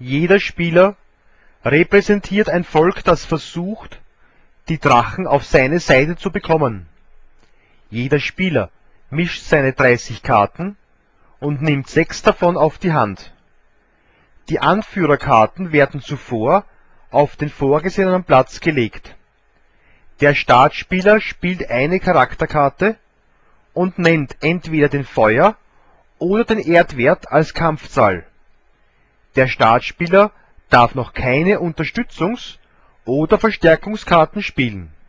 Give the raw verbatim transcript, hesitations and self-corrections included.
Jeder Spieler repräsentiert ein Volk, das versucht, die Drachen auf seine Seite zu bekommen. Jeder Spieler mischt seine dreißig Karten und nimmt sechs davon auf die Hand. Die Anführerkarten werden zuvor auf den vorgesehenen Platz gelegt. Der Startspieler spielt eine Charakterkarte und nennt entweder den Feuer - oder den Erdwert als Kampfzahl. Der Startspieler darf noch keine Unterstützungs - oder Verstärkungskarten spielen